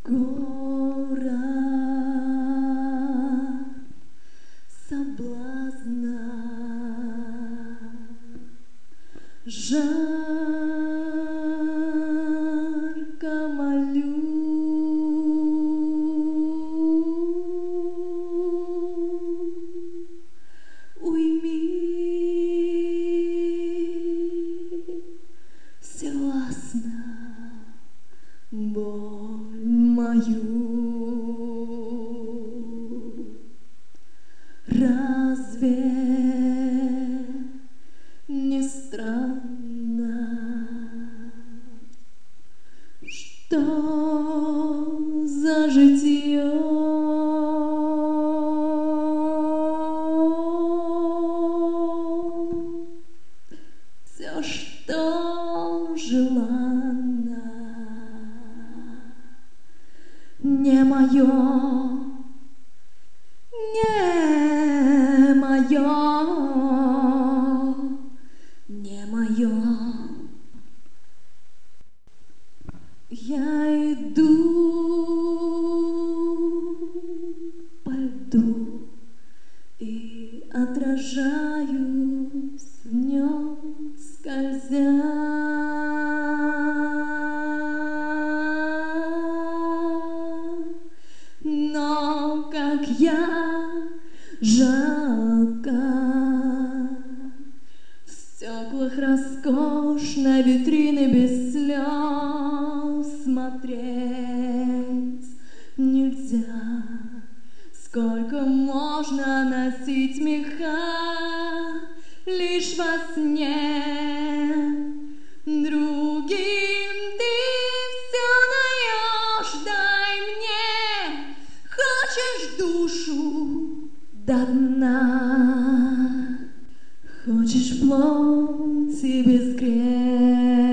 Город соблазна, жарко молю, уйми всевластно боль мою. Разве не странно, что за житье все, что желанно, не мое, не мое, не мое. Я иду по льду и отражаюсь в нем, скользя. Но как я жалко в стеклах роскошной витрины без слез смотреть нельзя. Сколько можно носить меха лишь во сне, другим ты все даешь, дай мне. Хочешь душу до дна, хочешь плоти без греха.